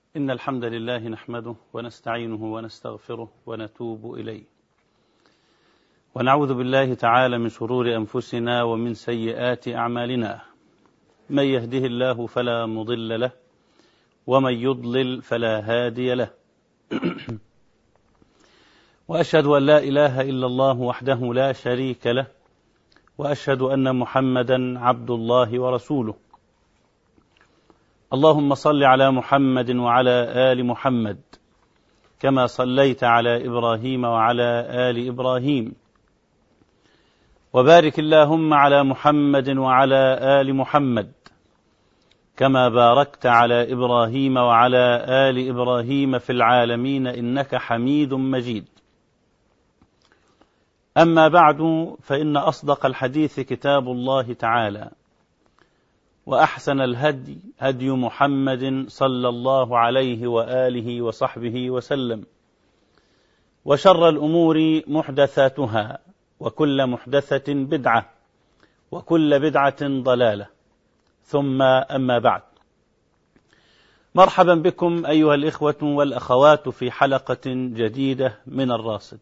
إن الحمد لله نحمده ونستعينه ونستغفره ونتوب إليه، ونعوذ بالله تعالى من شرور أنفسنا ومن سيئات أعمالنا. من يهده الله فلا مضل له، ومن يضلل فلا هادي له. وأشهد أن لا إله إلا الله وحده لا شريك له، وأشهد أن محمدا عبد الله ورسوله. اللهم صل على محمد وعلى آل محمد كما صليت على إبراهيم وعلى آل إبراهيم، وبارك اللهم على محمد وعلى آل محمد كما باركت على إبراهيم وعلى آل إبراهيم في العالمين إنك حميد مجيد. أما بعد، فإن أصدق الحديث كتاب الله تعالى، وأحسن الهدي هدي محمد صلى الله عليه وآله وصحبه وسلم، وشر الأمور محدثاتها، وكل محدثة بدعة، وكل بدعة ضلالة، ثم أما بعد. مرحبا بكم أيها الإخوة والأخوات في حلقة جديدة من الراصد.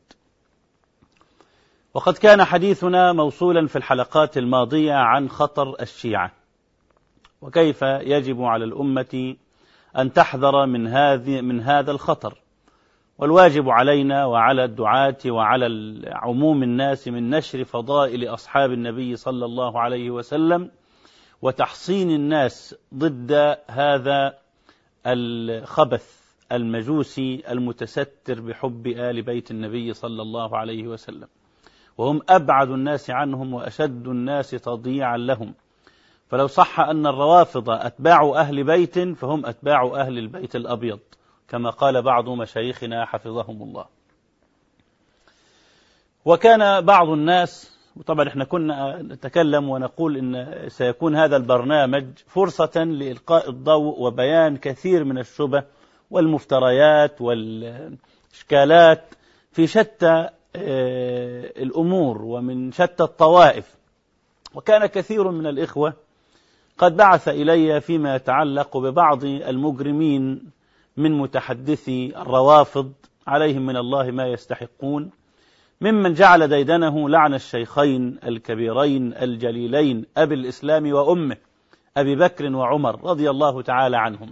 وقد كان حديثنا موصولا في الحلقات الماضية عن خطر الشيعة، وكيف يجب على الأمة أن تحذر من هذا الخطر، والواجب علينا وعلى الدعاة وعلى عموم الناس من نشر فضائل أصحاب النبي صلى الله عليه وسلم، وتحصين الناس ضد هذا الخبث المجوسي المتستر بحب آل بيت النبي صلى الله عليه وسلم، وهم أبعد الناس عنهم وأشد الناس تضييعا لهم. فلو صح أن الروافض أتباع أهل بيت، فهم أتباع أهل البيت الأبيض، كما قال بعض مشايخنا حفظهم الله. وكان بعض الناس، وطبعا احنا كنا نتكلم ونقول إن سيكون هذا البرنامج فرصة لإلقاء الضوء وبيان كثير من الشبه والمفتريات والإشكالات في شتى الأمور ومن شتى الطوائف. وكان كثير من الإخوة قد بعث إلي فيما يتعلق ببعض المجرمين من متحدثي الروافض عليهم من الله ما يستحقون، ممن جعل ديدنه لعن الشيخين الكبيرين الجليلين أبي الإسلام وأمه أبي بكر وعمر رضي الله تعالى عنهم.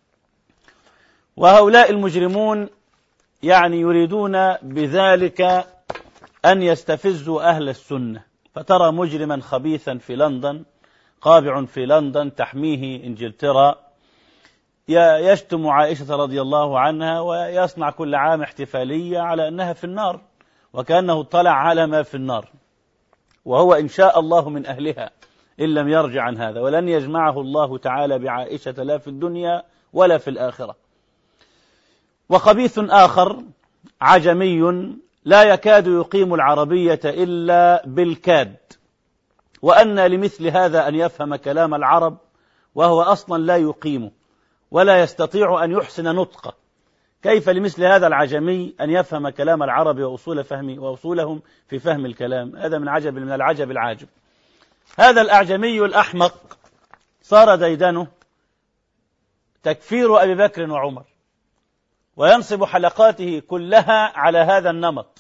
وهؤلاء المجرمون يريدون بذلك أن يستفزوا أهل السنة. فترى مجرما خبيثا في لندن، قابع في لندن تحميه إنجلترا، يشتم عائشة رضي الله عنها ويصنع كل عام احتفالية على أنها في النار، وكأنه اطلع على ما في النار، وهو إن شاء الله من أهلها إن لم يرجع عن هذا، ولن يجمعه الله تعالى بعائشة لا في الدنيا ولا في الآخرة. وخبيث آخر عجمي لا يكاد يقيم العربية إلا بالكاد، وأن لمثل هذا أن يفهم كلام العرب وهو أصلا لا يقيمه ولا يستطيع أن يحسن نطقه. كيف لمثل هذا العجمي أن يفهم كلام العرب وأصولهم في فهم الكلام؟ هذا من العجب العاجب. هذا الأعجمي الأحمق صار ديدنه تكفير أبي بكر وعمر، وينصب حلقاته كلها على هذا النمط،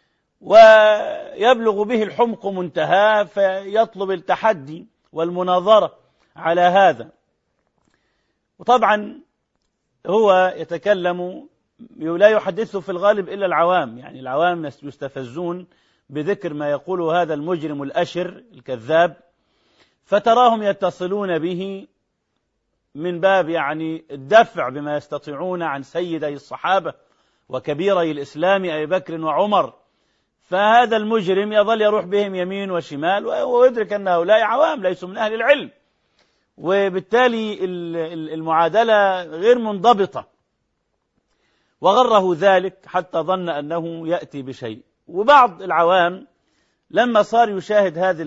ويبلغ به الحمق منتهى فيطلب التحدي والمناظرة على هذا. وطبعا هو يتكلم لا يحدثه في الغالب إلا العوام، العوام يستفزون بذكر ما يقوله هذا المجرم الأشر الكذاب، فتراهم يتصلون به من باب الدفع بما يستطيعون عن سيدي الصحابة وكبيري الإسلام أبي بكر وعمر. فهذا المجرم يظل يروح بهم يمين وشمال، ويدرك أن هؤلاء عوام ليسوا من أهل العلم، وبالتالي المعادلة غير منضبطة، وغره ذلك حتى ظن أنه يأتي بشيء. وبعض العوام لما صار يشاهد هذه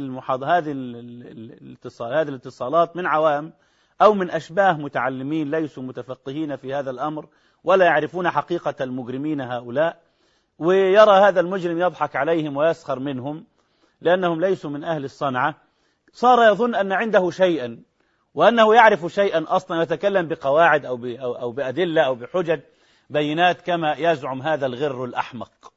الاتصالات من عوام أو من أشباه متعلمين ليسوا متفقهين في هذا الأمر ولا يعرفون حقيقة المجرمين هؤلاء، ويرى هذا المجرم يضحك عليهم ويسخر منهم لأنهم ليسوا من أهل الصنعة، صار يظن أن عنده شيئا وأنه يعرف شيئا أصلا يتكلم بقواعد أو بأدلة أو بحجج بينات كما يزعم هذا الغر الأحمق.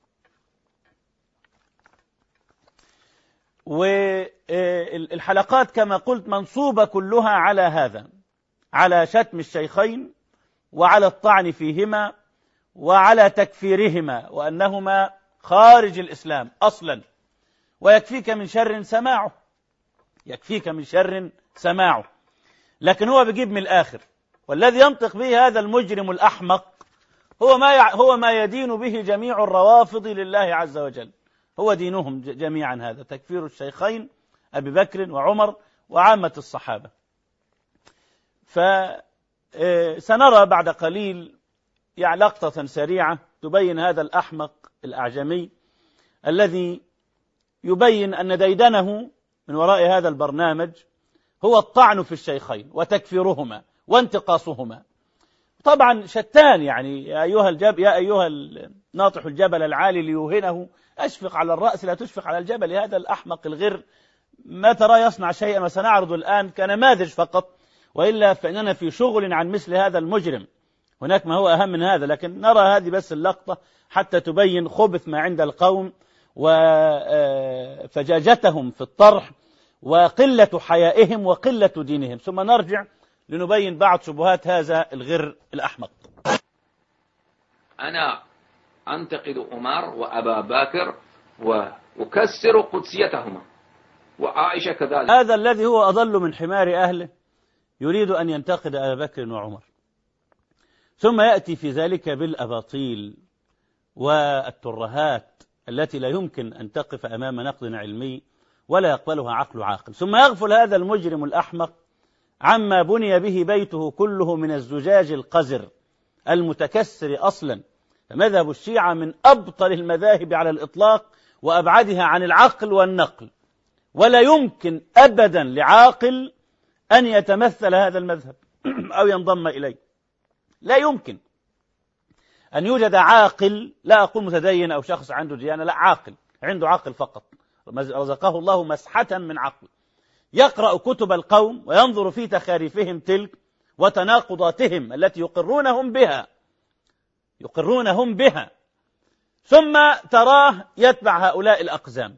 والحلقات كما قلت منصوبة كلها على هذا، على شتم الشيخين وعلى الطعن فيهما وعلى تكفيرهما وأنهما خارج الإسلام أصلا. ويكفيك من شر سماعه، يكفيك من شر سماعه. لكن هو بيجيب من الآخر، والذي ينطق به هذا المجرم الأحمق هو ما يدين به جميع الروافض لله عز وجل، هو دينهم جميعا هذا، تكفير الشيخين أبي بكر وعمر وعامة الصحابة. فسنرى بعد قليل يعني لقطة سريعة تبين هذا الأحمق الأعجمي الذي يبين أن ديدنه من وراء هذا البرنامج هو الطعن في الشيخين وتكفيرهما وانتقاصهما. طبعا شتان، يعني يا أيها الناطح الجبل العالي ليوهنه أشفق على الرأس لا تشفق على الجبل. هذا الأحمق الغر ما ترى يصنع شيئا، وسنعرض الآن كنماذج فقط، وإلا فإننا في شغل عن مثل هذا المجرم، هناك ما هو أهم من هذا، لكن نرى هذه بس اللقطة حتى تبين خبث ما عند القوم وفجاجتهم في الطرح وقلة حيائهم وقلة دينهم، ثم نرجع لنبين بعض شبهات هذا الغر الأحمق. أنا أنتقد عمر وأبا بكر وأكسر قدسيتهما وعائشة كذلك. هذا الذي هو أضل من حمار أهله يريد أن ينتقد أبا بكر وعمر، ثم يأتي في ذلك بالأباطيل والترهات التي لا يمكن أن تقف أمام نقد علمي ولا يقبلها عقل عاقل. ثم يغفل هذا المجرم الأحمق عما بني به بيته كله من الزجاج القذر المتكسر أصلا. فمذهب الشيعة من أبطل المذاهب على الإطلاق وأبعدها عن العقل والنقل، ولا يمكن أبدا لعاقل أن يتمثل هذا المذهب أو ينضم إليه. لا يمكن أن يوجد عاقل، لا أقول متدين أو شخص عنده ديانة، لا، عاقل عنده عقل فقط، رزقه الله مسحة من عقل، يقرأ كتب القوم وينظر في تخاريفهم تلك وتناقضاتهم التي يقرونهم بها، ثم تراه يتبع هؤلاء الأقزام.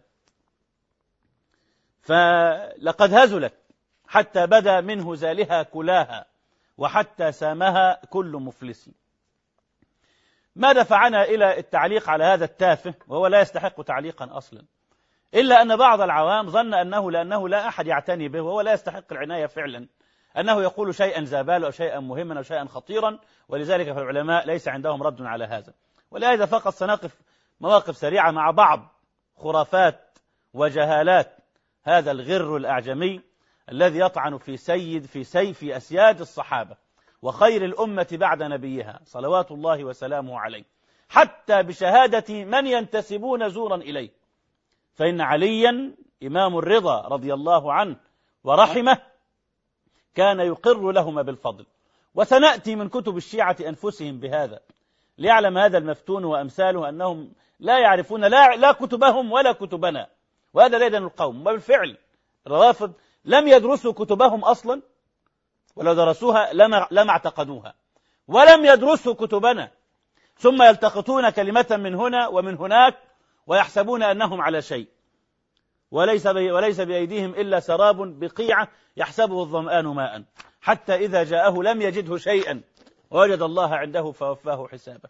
فلقد هزلت حتى بدا منه زالها كلاها، وحتى سامها كل مفلس. ما دفعنا إلى التعليق على هذا التافه وهو لا يستحق تعليقا أصلا، إلا أن بعض العوام ظن أنه لأنه لا أحد يعتني به وهو لا يستحق العناية فعلا، أنه يقول شيئا زابال أو شيئا مهما أو شيئا خطيرا، ولذلك فالعلماء ليس عندهم رد على هذا. ولهذا فقط سنقف مواقف سريعة مع بعض خرافات وجهالات هذا الغر الأعجمي الذي يطعن في سيف أسياد الصحابة وخير الأمة بعد نبيها صلوات الله وسلامه عليه، حتى بشهادة من ينتسبون زورا إليه. فإن عليا إمام الرضا رضي الله عنه ورحمه كان يقر لهما بالفضل. وسنأتي من كتب الشيعة أنفسهم بهذا، ليعلم هذا المفتون وأمثاله أنهم لا يعرفون لا كتبهم ولا كتبنا، وهذا لا يدن القوم. وبالفعل الروافض لم يدرسوا كتبهم أصلا، ولو درسوها لما اعتقدوها، ولم يدرسوا كتبنا، ثم يلتقطون كلمة من هنا ومن هناك ويحسبون أنهم على شيء، وليس بأيديهم إلا سراب بقيعة يحسبه الظمآن ماء، حتى إذا جاءه لم يجده شيئا ووجد الله عنده فوفاه حسابه.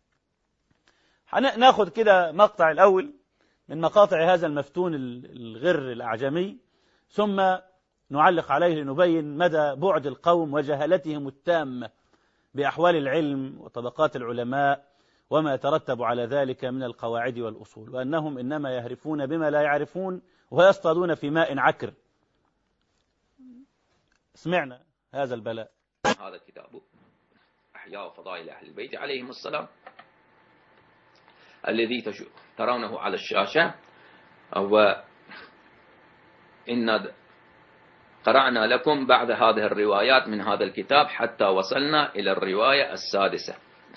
ناخذ كده مقطع الأول من مقاطع هذا المفتون الغر الأعجمي، ثم نعلق عليه لنبين مدى بعد القوم وجهالتهم التامة بأحوال العلم وطبقات العلماء وما يترتب على ذلك من القواعد والأصول، وأنهم إنما يهرفون بما لا يعرفون ويصطادون في ماء عكر. سمعنا هذا البلاء. هذا الكتاب أحياء فضائل أهل البيت عليهم السلام الذي ترونه على الشاشة، وإن قرأنا لكم بعد هذه الروايات من هذا الكتاب حتى وصلنا إلى الرواية السادسة،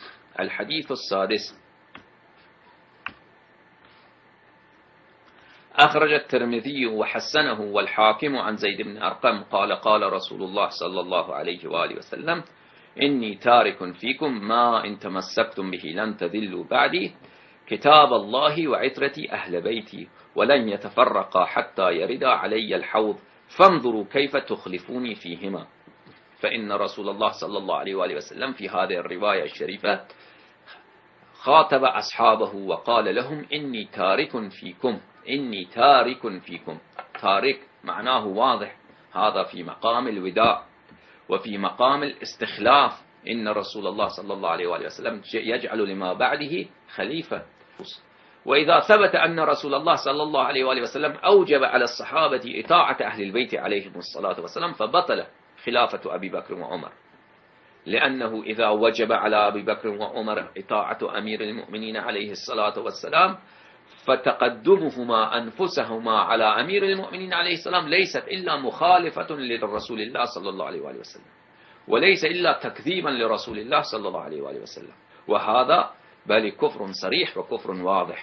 الحديث السادس. أخرج الترمذي وحسنه والحاكم عن زيد بن أرقم قال قال رسول الله صلى الله عليه وآله وسلم إني تارك فيكم ما إن تمسكتم به لن تذلوا بعدي كتاب الله وعترتي أهل بيتي ولن يتفرقا حتى يردا علي الحوض فانظروا كيف تخلفوني فيهما. فإن رسول الله صلى الله عليه وآله وسلم في هذه الرواية الشريفة خاطب أصحابه وقال لهم إني تارك فيكم، إني تارك فيكم. تارك معناه واضح، هذا في مقام الوداع وفي مقام الاستخلاف. إن رسول الله صلى الله عليه وآله وسلم يجعل لما بعده خليفة. وإذا ثبت أن رسول الله صلى الله عليه وآله وسلم أوجب على الصحابة إطاعة أهل البيت عليهم الصلاة والسلام فبطل خلافة أبي بكر وعمر، لأنه إذا وجب على أبي بكر وعمر إطاعة أمير المؤمنين عليه الصلاة والسلام فتقدمهما أنفسهما على أمير المؤمنين عليه السلام ليست إلا مخالفة لرسول الله صلى الله عليه وآله وسلم، وليس إلا تكذيبا لرسول الله صلى الله عليه وآله وسلم، وهذا بل كفر صريح وكفر واضح.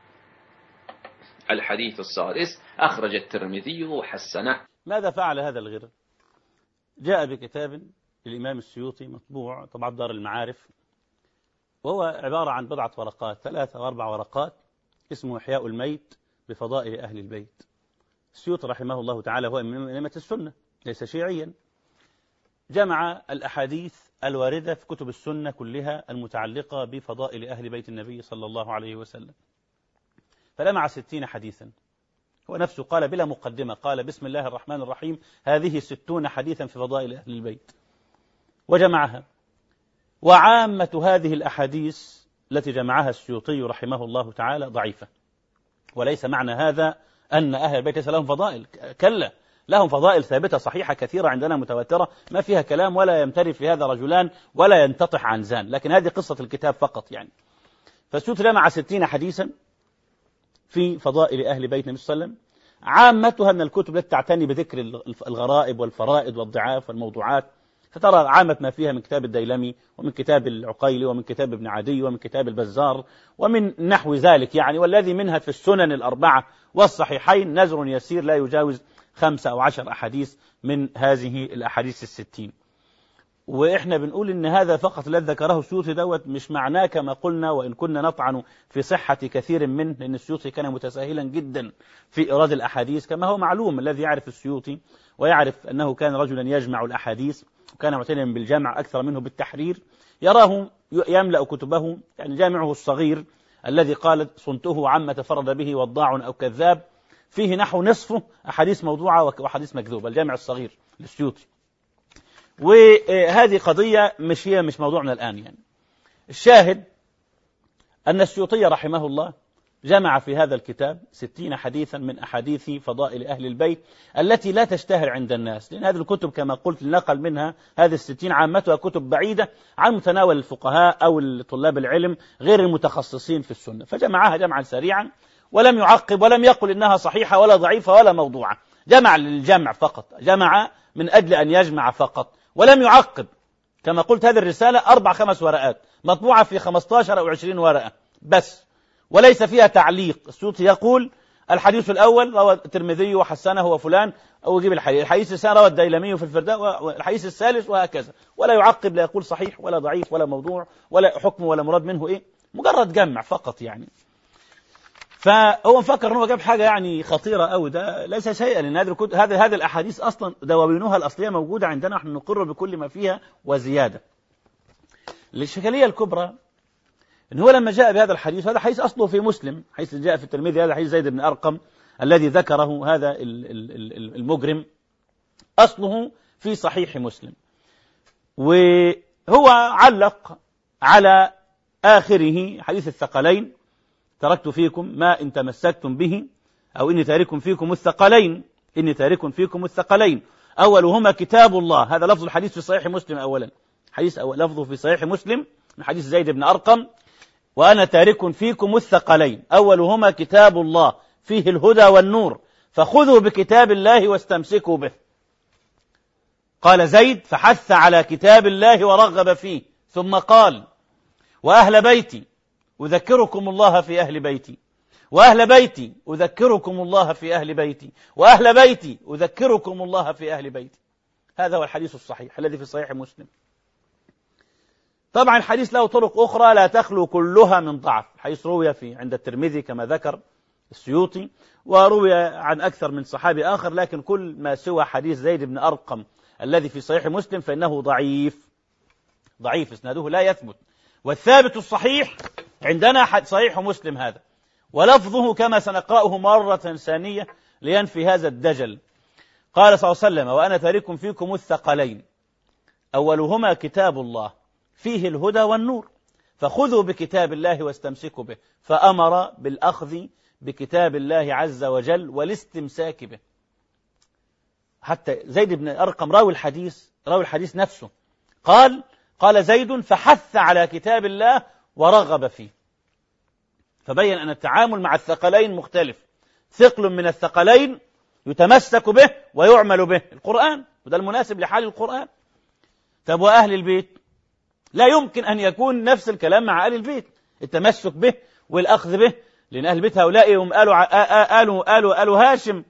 الحديث السادس أخرج الترمذي وحسنه. ماذا فعل هذا الغر؟ جاء بكتاب للإمام السيوطي مطبوع طبعة دار المعارف، وهو عبارة عن بضعة ورقات 3 أو 4 ورقات، اسمه إحياء الميت بفضائل أهل البيت. السيوطي رحمه الله تعالى هو من أئمة السنة، ليس شيعيا، جمع الأحاديث الواردة في كتب السنة كلها المتعلقة بفضائل أهل بيت النبي صلى الله عليه وسلم، فلمع 60 حديثا. هو نفسه قال بلا مقدمة، قال بسم الله الرحمن الرحيم هذه 60 حديثا في فضائل أهل البيت، وجمعها. وعامة هذه الأحاديث التي جمعها السيوطي رحمه الله تعالى ضعيفة، وليس معنى هذا أن أهل البيت ليس لهم فضائل، كلا، لهم فضائل ثابتة صحيحة كثيرة عندنا متواترة ما فيها كلام، ولا يمتري في هذا رجلان ولا ينتطح عن زان، لكن هذه قصة الكتاب فقط يعني. فالسيوطي جمع 60 حديثا في فضائل أهل بيت النبي صلى الله عليه وسلم، عامتها من الكتب التي تعتني بذكر الغرائب والفرائض والضعاف والموضوعات، فترى عامة ما فيها من كتاب الديلمي ومن كتاب العقيلي ومن كتاب ابن عدي ومن كتاب البزار ومن نحو ذلك يعني، والذي منها في السنن الأربعة والصحيحين نزر يسير لا يجاوز 5 أو 10 أحاديث من هذه الأحاديث 60. وإحنا بنقول إن هذا فقط الذي ذكره السيوطي دوت مش معناه كما قلنا، وإن كنا نطعن في صحة كثير منه، لأن السيوطي كان متساهلا جدا في إيراد الأحاديث كما هو معلوم. الذي يعرف السيوطي ويعرف أنه كان رجلا يجمع الأحاديث وكان معتنيا بالجمع أكثر منه بالتحرير، يراه يملأ كتبه، يعني جامعه الصغير الذي قال صنته عما تفرد به وضاع أو كذاب فيه نحو نصفه أحاديث موضوعة وحديث مكذوبة، الجامع الصغير للسيوطي. وهذه قضية مش موضوعنا الآن يعني. الشاهد أن السيوطي رحمه الله جمع في هذا الكتاب 60 حديثا من أحاديث فضائل أهل البيت التي لا تشتهر عند الناس، لأن هذه الكتب كما قلت نقل منها هذه 60 عامتها كتب بعيدة عن متناول الفقهاء أو طلاب العلم غير المتخصصين في السنة، فجمعها جمعا سريعا ولم يعقب ولم يقل إنها صحيحة ولا ضعيفة ولا موضوعة، جمع للجمع فقط، جمع من أجل أن يجمع فقط ولم يعقب. كما قلت هذه الرسالة 4-5 ورقات مطبوعة في 15 أو 20 ورقة بس، وليس فيها تعليق. السيوطي يقول الحديث الأول روى الترمذي وحسنه وفلان، أو يجيب الحديث الثاني روى الديلمي في الفرداء، والحديث الثالث وهكذا، ولا يعقب، لا يقول صحيح ولا ضعيف ولا موضوع ولا حكم ولا مراد منه إيه، مجرد جمع فقط يعني. فهو مفكر أنه جاب حاجة يعني خطيرة أو ده ليس شيئا، لأن هذه الأحاديث أصلا دواوينها الأصلية موجودة عندنا، نحن نقر بكل ما فيها وزيادة. الإشكالية الكبرى إن هو لما جاء بهذا الحديث، هذا حديث أصله في مسلم، حيث جاء في الترمذي، هذا حديث زيد بن أرقم الذي ذكره هذا المجرم أصله في صحيح مسلم، وهو علق على آخره حديث الثقلين تركت فيكم ما إن تمسكتم به، أو إني تارك فيكم الثقلين، إني تارك فيكم الثقلين أولهما كتاب الله. هذا لفظ الحديث في صحيح مسلم أولا، حديث لفظه في صحيح مسلم من حديث زيد بن أرقم، وأنا تارك فيكم الثقلين أولهما كتاب الله فيه الهدى والنور فخذوا بكتاب الله واستمسكوا به. قال زيد فحث على كتاب الله ورغب فيه، ثم قال وأهل بيتي أذكركم الله في أهل بيتي وأهل بيتي أذكركم الله في أهل بيتي، وأهل بيتي أذكركم الله في أهل بيتي. هذا هو الحديث الصحيح الذي في صحيح مسلم. طبعا الحديث له طرق أخرى لا تخلو كلها من ضعف. الحديث روي عند الترمذي كما ذكر السيوطي، وروي عن أكثر من صحابي آخر، لكن كل ما سوى حديث زيد بن أرقم الذي في صحيح مسلم فإنه ضعيف إسناده لا يثبت. والثابت الصحيح عندنا صحيح مسلم هذا، ولفظه كما سنقرأه مرة ثانية لينفي هذا الدجل. قال صلى الله عليه وسلم: وأنا تارك فيكم الثقلين أولهما كتاب الله فيه الهدى والنور، فخذوا بكتاب الله واستمسكوا به. فأمر بالأخذ بكتاب الله عز وجل والاستمساك به. حتى زيد بن أرقم راوي الحديث نفسه قال زيد: فحث على كتاب الله ورغب فيه. فبين أن التعامل مع الثقلين مختلف. ثقل من الثقلين يتمسك به ويعمل به القرآن، وده المناسب لحال القرآن. طب وأهل البيت لا يمكن أن يكون نفس الكلام مع أهل البيت، التمسك به والأخذ به، لأن أهل البيت هؤلاء هم آل هاشم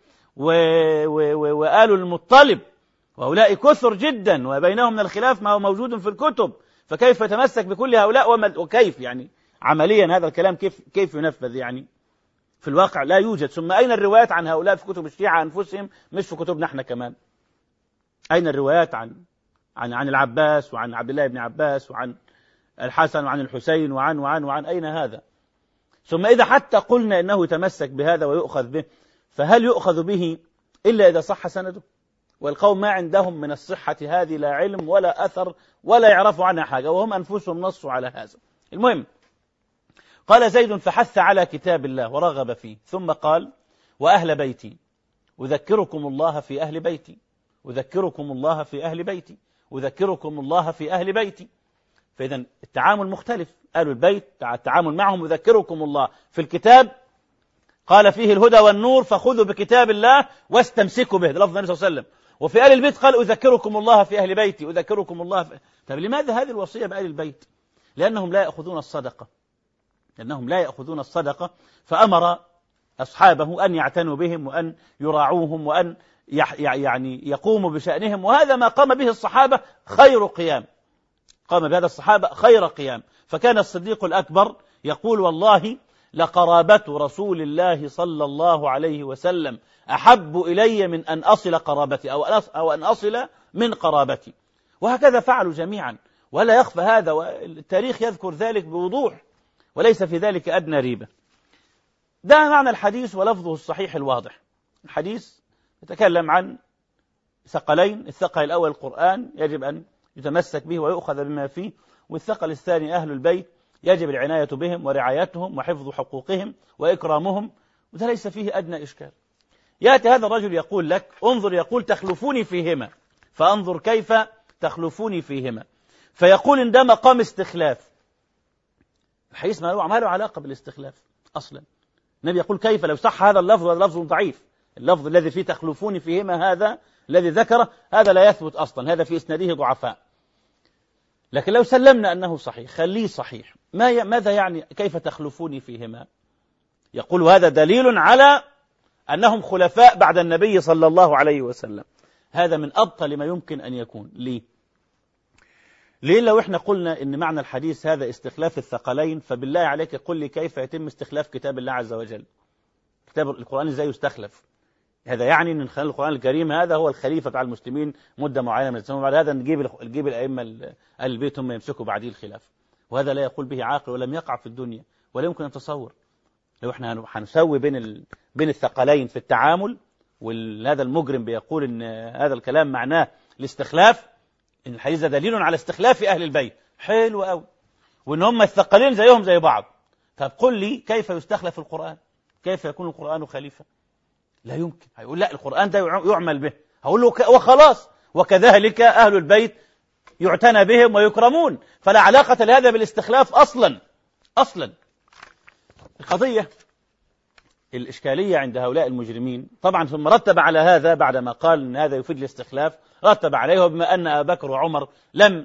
وآل المطلب، وهؤلاء كثر جدا وبينهم من الخلاف ما هو موجود في الكتب، فكيف يتمسك بكل هؤلاء؟ وكيف يعني عمليا هذا الكلام كيف ينفذ يعني في الواقع؟ لا يوجد. ثم أين الروايات عن هؤلاء في كتب الشيعة أنفسهم مش في كتبنا احنا كمان؟ أين الروايات عن العباس وعن عبد الله بن عباس وعن الحسن وعن الحسين وعن أين هذا؟ ثم إذا حتى قلنا إنه يتمسك بهذا ويؤخذ به، فهل يؤخذ به إلا إذا صح سنده؟ والقوم ما عندهم من الصحة هذه لا علم ولا أثر ولا يعرفوا عنها حاجة، وهم أنفسهم نصوا على هذا. المهم، قال زيد: فحث على كتاب الله ورغب فيه، ثم قال: وأهل بيتي أذكركم الله في أهل بيتي، أذكركم الله في أهل بيتي، أذكركم الله في أهل بيتي. فإذا التعامل مختلف. أهل البيت التعامل معهم أذكركم الله في الكتاب، قال فيه الهدى والنور، فخذوا بكتاب الله واستمسكوا به، ده لفظ النبي صلى الله عليه وسلم. وفي أهل البيت قال: أذكركم الله في أهل بيتي، أذكركم الله في... طب لماذا هذه الوصية بأهل البيت؟ لأنهم لا يأخذون الصدقة، فأمر أصحابه أن يعتنوا بهم وأن يراعوهم وأن يعني يقوموا بشأنهم. وهذا ما قام به الصحابة خير قيام، قام بهذا الصحابة خير قيام. فكان الصديق الأكبر يقول: والله لقرابة رسول الله صلى الله عليه وسلم أحب إلي من أن أصل قرابتي أو أن أصل من قرابتي. وهكذا فعلوا جميعا، ولا يخفى هذا، والتاريخ يذكر ذلك بوضوح، وليس في ذلك أدنى ريبة. ده معنى الحديث ولفظه الصحيح الواضح. الحديث يتكلم عن ثقلين: الثقل الأول القرآن يجب أن يتمسك به ويؤخذ بما فيه، والثقل الثاني أهل البيت يجب العناية بهم ورعايتهم وحفظ حقوقهم وإكرامهم، وده ليس فيه أدنى إشكال. يأتي هذا الرجل يقول لك: انظر، يقول تخلفوني فيهما، فأنظر كيف تخلفوني فيهما. فيقول إن ده مقام استخلاف. الحديث ما له علاقة بالاستخلاف أصلا. النبي يقول: كيف؟ لو صح هذا اللفظ، هذا لفظ ضعيف. اللفظ الذي فيه تخلفوني فيهما هذا الذي ذكره هذا لا يثبت أصلا، هذا في إسناده ضعفاء. لكن لو سلمنا أنه صحيح، خليه صحيح، ماذا يعني كيف تخلفوني فيهما؟ يقول: هذا دليل على أنهم خلفاء بعد النبي صلى الله عليه وسلم. هذا من أبطل ما يمكن أن يكون. ليه لو إحنا قلنا إن معنى الحديث هذا استخلاف الثقلين، فبالله عليك قل لي كيف يتم استخلاف كتاب الله عز وجل؟ كتاب القرآن إزاي يستخلف؟ هذا يعني أن خلال القرآن الكريم هذا هو الخليفة على المسلمين مدة معينة من الزمن، وبعد هذا نجيب الأئمة أهل البيت هم يمسكوا بعديه الخلافة. وهذا لا يقول به عاقل ولم يقع في الدنيا، ولا يمكن أن نتصور. لو إحنا هنسوي بين الثقلين في التعامل، وهذا المجرم بيقول إن هذا الكلام معناه الاستخلاف، إن الحديث ده دليل على استخلاف أهل البيت، حلو قوي، وإن هم الثقلين زيهم زي بعض. طب قل لي كيف يستخلف القرآن؟ كيف يكون القرآن خليفة؟ لا يمكن. هيقول لا، القرآن ده يعمل به. هقول له وخلاص، وكذلك أهل البيت يعتنى بهم ويكرمون، فلا علاقة لهذا بالاستخلاف أصلا. القضية الإشكالية عند هؤلاء المجرمين طبعا، ثم رتب على هذا بعدما قال أن هذا يفيد الاستخلاف، رتب عليه: بما أن أبا بكر وعمر لم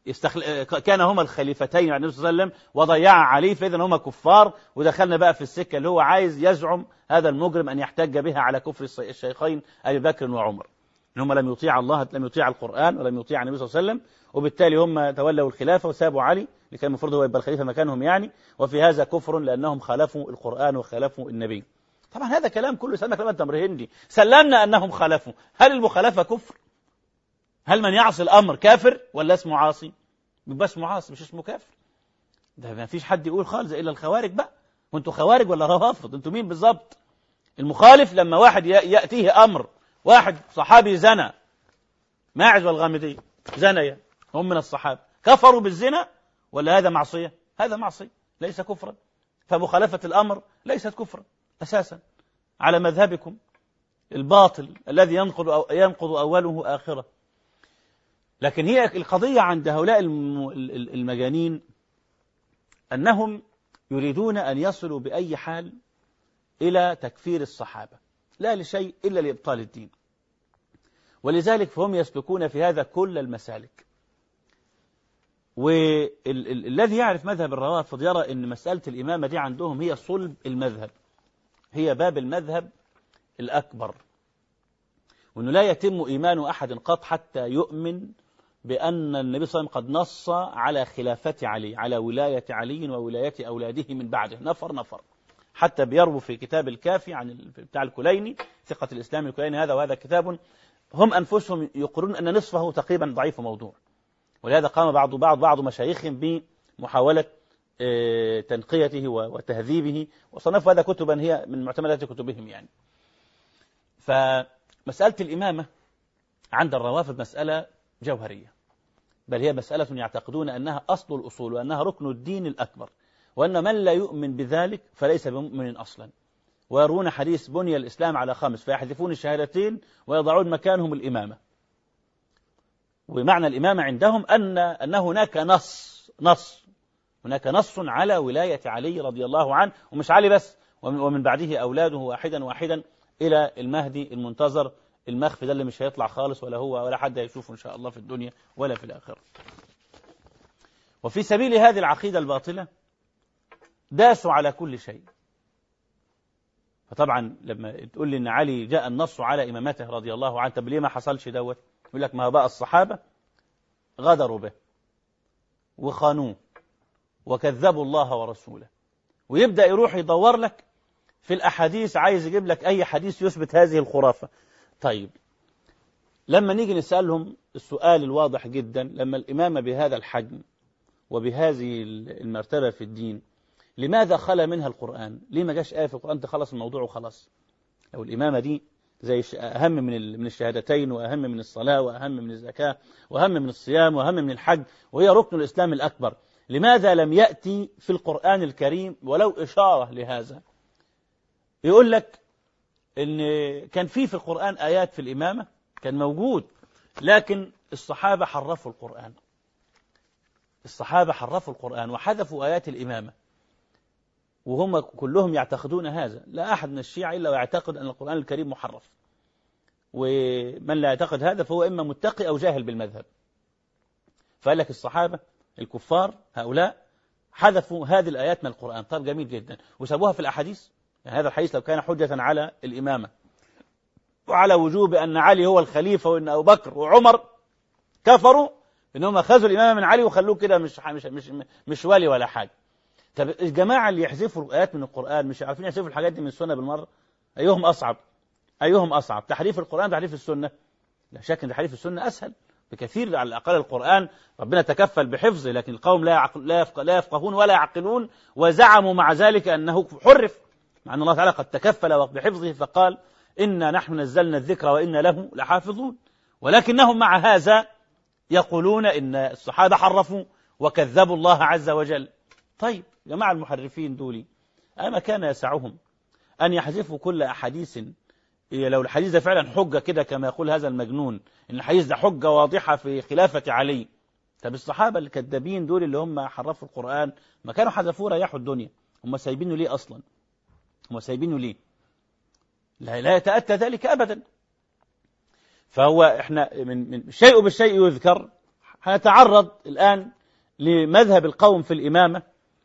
كان هما الخليفتين عن النبي صلى الله عليه وسلم وضيع عليه، فإذا هما كفار. ودخلنا بقى في السكة اللي هو عايز يزعم هذا المجرم أن يحتج بها على كفر الشيخين أبي بكر وعمر، إن هم لم يطيع الله، لم يطيع القرآن ولم يطيع النبي صلى الله عليه وسلم، وبالتالي هم تولوا الخلافة وسابوا علي اللي كان المفروض هو يبقى الخليفة مكانهم يعني، وفي هذا كفر لأنهم خالفوا القرآن وخالفوا النبي. طبعا هذا كلام كله سلمنا كلام التمر هندي، سلمنا أنهم خالفوا. هل المخالفة كفر؟ هل من يعصي الأمر كافر ولا اسمه عاصي؟ يبقى اسمه عاصي مش اسمه كافر. ده ما فيش حد يقول خالص إلا الخوارج بقى. وانتوا خوارج ولا روافض؟ انتوا مين بالظبط؟ المخالف لما واحد يأتيه أمر، واحد صحابي زنى، ماعز والغامدي زنيا، هم من الصحابة، كفروا بالزنا ولا هذا معصية؟ هذا معصية ليس كفرا. فمخالفة الأمر ليست كفرا أساسا على مذهبكم الباطل الذي ينقض أوله آخره. لكن هي القضية عند هؤلاء المجانين أنهم يريدون أن يصلوا بأي حال إلى تكفير الصحابة، لا لشيء إلا لإبطال الدين. ولذلك فهم يسلكون في هذا كل المسالك. والذي يعرف مذهب الروافض يرى أن مسألة الإمامة دي عندهم هي صلب المذهب، هي باب المذهب الأكبر، وأنه لا يتم إيمان أحد قط حتى يؤمن بأن النبي صلى الله عليه وسلم قد نص على خلافة علي، على ولاية علي وولاية أولاده من بعده نفر، حتى بيروا في كتاب الكافي عن بتاع الكليني، ثقة الإسلام الكليني هذا، وهذا كتاب هم أنفسهم يقولون أن نصفه تقريبا ضعيف موضوع. ولهذا قام بعض مشايخهم بمحاولة تنقيته وتهذيبه، وصنفوا هذا كتبا هي من معتمدات كتبهم يعني. فمسألة الإمامة عند الروافض مسألة جوهرية، بل هي مسألة يعتقدون أنها أصل الأصول، وأنها ركن الدين الأكبر، وأن من لا يؤمن بذلك فليس بمؤمن أصلا. ويرون حديث بني الإسلام على 5، فيحذفون الشهادتين ويضعون مكانهم الإمامة. ومعنى الإمامة عندهم أن هناك هناك نص على ولاية علي رضي الله عنه، ومش علي بس، ومن بعده أولاده واحدا إلى المهدي المنتظر المخفي ده اللي مش هيطلع خالص، ولا هو ولا حد هيشوفه إن شاء الله في الدنيا ولا في الآخرة. وفي سبيل هذه العقيدة الباطلة داسوا على كل شيء. فطبعا لما تقول لي إن علي جاء النص على إمامته رضي الله عنه، طب ليه ما حصلش دوت؟ يقول لك ما بقى الصحابة غدروا به وخانوه وكذبوا الله ورسوله، ويبدأ يروح يدور لك في الأحاديث، عايز يجيب لك أي حديث يثبت هذه الخرافة. طيب لما نيجي نسألهم السؤال الواضح جدا، لما الإمامة بهذا الحجم وبهذه المرتبة في الدين لماذا خلى منها القرآن؟ ليه ما جاش آية في القرآن تخلص الموضوع وخلاص؟ لو الإمامة دي زي أهم من الشهادتين، وأهم من الصلاة، وأهم من الزكاة، وأهم من الصيام، وأهم من الحج، وهي ركن الإسلام الأكبر، لماذا لم يأتي في القرآن الكريم ولو إشارة لهذا؟ يقول لك إن كان في القرآن آيات في الإمامة، كان موجود، لكن الصحابة حرفوا القرآن. الصحابة حرفوا القرآن وحذفوا آيات الإمامة، وهم كلهم يعتقدون هذا. لا أحد من الشيعة إلا ويعتقد أن القرآن الكريم محرف، ومن لا يعتقد هذا فهو إما متقي أو جاهل بالمذهب. فقال لك الصحابة الكفار هؤلاء حذفوا هذه الآيات من القرآن. طيب جميل جدا، وسابوها في الأحاديث. يعني هذا الحديث لو كان حجة على الإمامة وعلى وجوب أن علي هو الخليفة، وأن أبو بكر وعمر كفروا إنهم أخذوا الإمامة من علي وخلوه كده مش والي ولا حاجة. طب الجماعة اللي يحذفوا آيات من القرآن مش عارفين يحذفوا الحاجات دي من السنة بالمرة؟ أيهم أصعب؟ تحريف القرآن تحريف السنة؟ لا شك أن تحريف السنة أسهل بكثير. على الأقل القرآن ربنا تكفل بحفظه، لكن القوم لا يفقهون ولا يعقلون، وزعموا مع ذلك أنه حرف، مع أن الله تعالى قد تكفل بحفظه فقال إنا نحن نزلنا الذكر وإنا له لحافظون. ولكنهم مع هذا يقولون إن الصحابة حرفوا وكذبوا الله عز وجل. طيب جماعة المحرفين دولي أما كان يسعهم أن يحذفوا كل أحاديث، لو الحديث ده فعلا حجة كده كما يقول هذا المجنون، إن الحديث ده حجة واضحة في خلافة علي. طب الصحابة الكذابين دول اللي هم حرفوا القرآن ما كانوا حذفوه ريحوا الدنيا؟ هم سايبينه ليه أصلا؟ هم سايبينه ليه؟ لا يتأتى ذلك أبدا. فهو إحنا من شيء بالشيء يذكر، هنتعرض الآن لمذهب القوم في الإمامة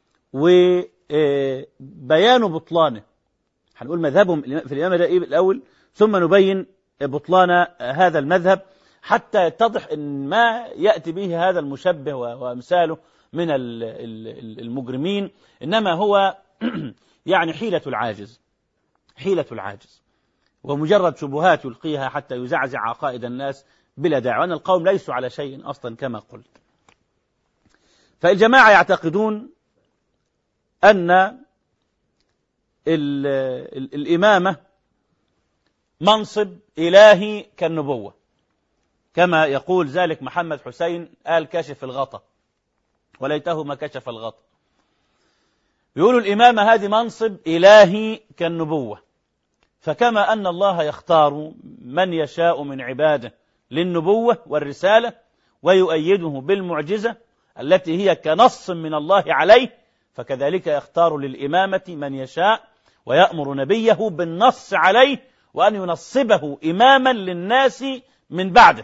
وبيان بطلانه. هنقول مذهبهم في الإمامة ده إيه الأول، ثم نبين بطلان هذا المذهب حتى يتضح أن ما يأتي به هذا المشبه وأمثاله من المجرمين إنما هو يعني حيلة العاجز ومجرد شبهات يلقيها حتى يزعزع عقائد الناس بلا داعي، وأن القوم ليسوا على شيء أصلا كما قلت. فالجماعة يعتقدون أن الإمامة منصب إلهي كالنبوة، كما يقول ذلك محمد حسين آل كاشف الغطا وليته ما كشف الغطا. يقولوا الإمامة هذه منصب إلهي كالنبوة، فكما أن الله يختار من يشاء من عباده للنبوة والرسالة ويؤيده بالمعجزة التي هي كنص من الله عليه، فكذلك يختار للإمامة من يشاء ويأمر نبيه بالنص عليه وأن ينصبه إماما للناس من بعده.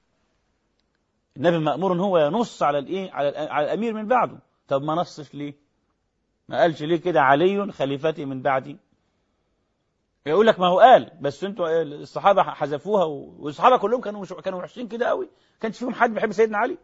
النبي مأمور هو ينص على الأمير من بعده. طب ما نصش ليه؟ ما قالش ليه كده علي خليفتي من بعدي؟ يقول لك ما هو قال، بس انتوا الصحابة حذفوها، والصحابة كلهم كانوا وحشين كده قوي، كانش فيهم حد بيحب سيدنا علي.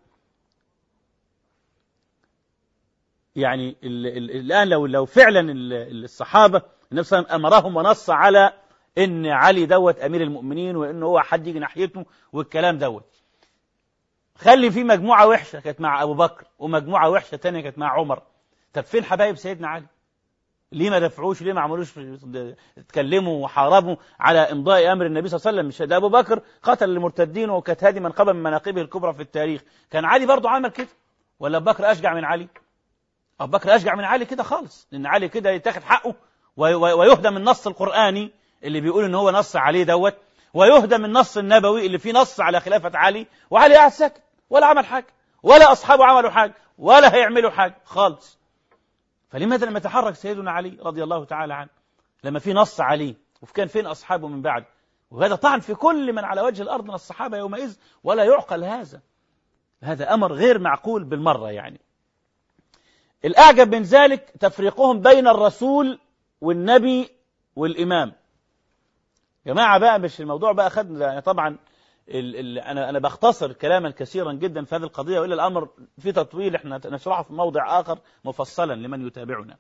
يعني الآن لو فعلا الصحابة النبي صلى الله عليه وسلم أمرهم ونص على إن علي دوت أمير المؤمنين وإنه هو حد يجي ناحيته والكلام دوت، خلي في مجموعة وحشة كانت مع أبو بكر ومجموعة وحشة تانية كانت مع عمر. طب فين حبايب سيدنا علي؟ ليه ما دفعوش؟ ليه ما عملوش اتكلموا وحاربوا على إمضاء أمر النبي صلى الله عليه وسلم؟ مش ده أبو بكر قتل المرتدين وكانت هذه منقبة من مناقبه الكبرى في التاريخ، كان علي برضو عمل كده ولا أبو بكر أشجع من علي؟ أبو بكر أشجع من علي كده خالص، لأن علي كده يتاخد حقه ويهدم النص القرآني اللي بيقول إن هو نص عليه دوت، ويهدم النص النبوي اللي فيه نص على خلافة علي، وعلي قاعد ساكت ولا عمل حاجة ولا أصحابه عملوا حاجة ولا هيعملوا حاجة خالص. فلماذا لم يتحرك سيدنا علي رضي الله تعالى عنه لما في نص عليه وكان فين أصحابه من بعد؟ وهذا طعن في كل من على وجه الأرض من الصحابة يومئذ، ولا يعقل هذا أمر غير معقول بالمرة. يعني الأعجب من ذلك تفريقهم بين الرسول والنبي والإمام. جماعة بقى مش الموضوع بقى خدنا يعني طبعا أنا بختصر كلاما كثيرا جدا في هذه القضية، وإلا الأمر في تطويل احنا نشرحه في موضع آخر مفصلا لمن يتابعنا.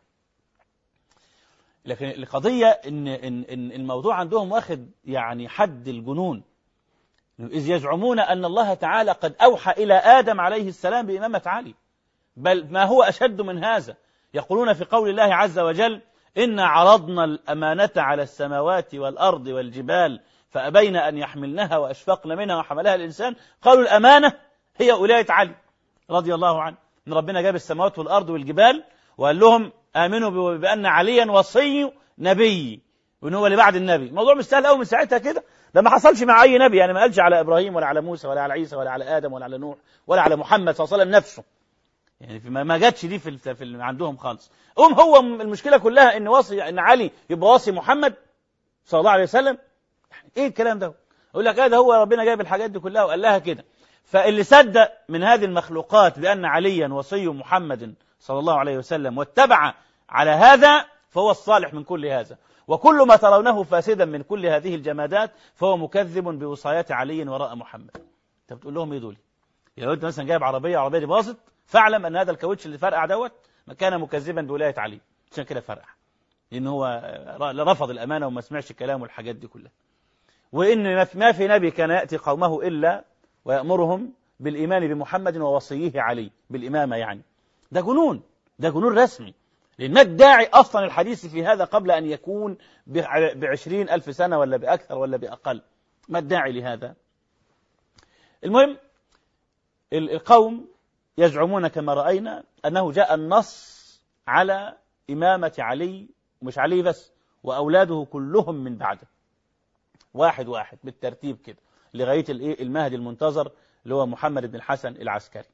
لكن القضية إن الموضوع عندهم واخد يعني حد الجنون، إذ يزعمون أن الله تعالى قد أوحى إلى آدم عليه السلام بإمامة علي، بل ما هو أشد من هذا. يقولون في قول الله عز وجل: إنا عرضنا الأمانة على السماوات والأرض والجبال فأبين أن يحملنها وأشفقن منها وحملها الإنسان. قالوا الأمانة هي ولاية علي رضي الله عنه، إن ربنا جاب السماوات والأرض والجبال وقال لهم آمنوا بأن عليا وصي نبي، وإن هو اللي بعد النبي. الموضوع مش سهل قوي من ساعتها كده، ده ما حصلش مع أي نبي، يعني ما قالش على إبراهيم ولا على موسى ولا على عيسى ولا على آدم ولا على نوح ولا على محمد صلى الله عليه وسلم نفسه، يعني ما جاتش دي في عندهم خالص. هو المشكلة كلها إن علي يبقى واصي محمد صلى الله عليه وسلم. ايه الكلام ده؟ يقول لك هذا هو ربنا جايب الحاجات دي كلها وقال لها كده. فاللي صدق من هذه المخلوقات بأن عليا وصي محمد صلى الله عليه وسلم واتبع على هذا فهو الصالح من كل هذا، وكل ما ترونه فاسدا من كل هذه الجمادات فهو مكذب بوصايات علي وراء محمد. انت بتقول لهم ايه دول؟ لو انت مثلا جايب عربيه دي باظت، فاعلم ان هذا الكاوتش اللي فرقع دوت كان مكذبا بولايه علي، عشان كده فرقع، لان هو رفض الامانه وما سمعش الكلام والحاجات دي كلها. وإن ما في نبي كان يأتي قومه إلا ويأمرهم بالإيمان بمحمد ووصيه علي بالإمامة. يعني ده جنون رسمي، لأن ما الداعي أصلا الحديث في هذا قبل أن يكون ب20,000 سنة ولا بأكثر ولا بأقل؟ ما الداعي لهذا؟ المهم القوم يزعمون كما رأينا أنه جاء النص على إمامة علي، ومش علي بس، وأولاده كلهم من بعده واحد بالترتيب كده لغاية المهدي المنتظر اللي هو محمد بن الحسن العسكري،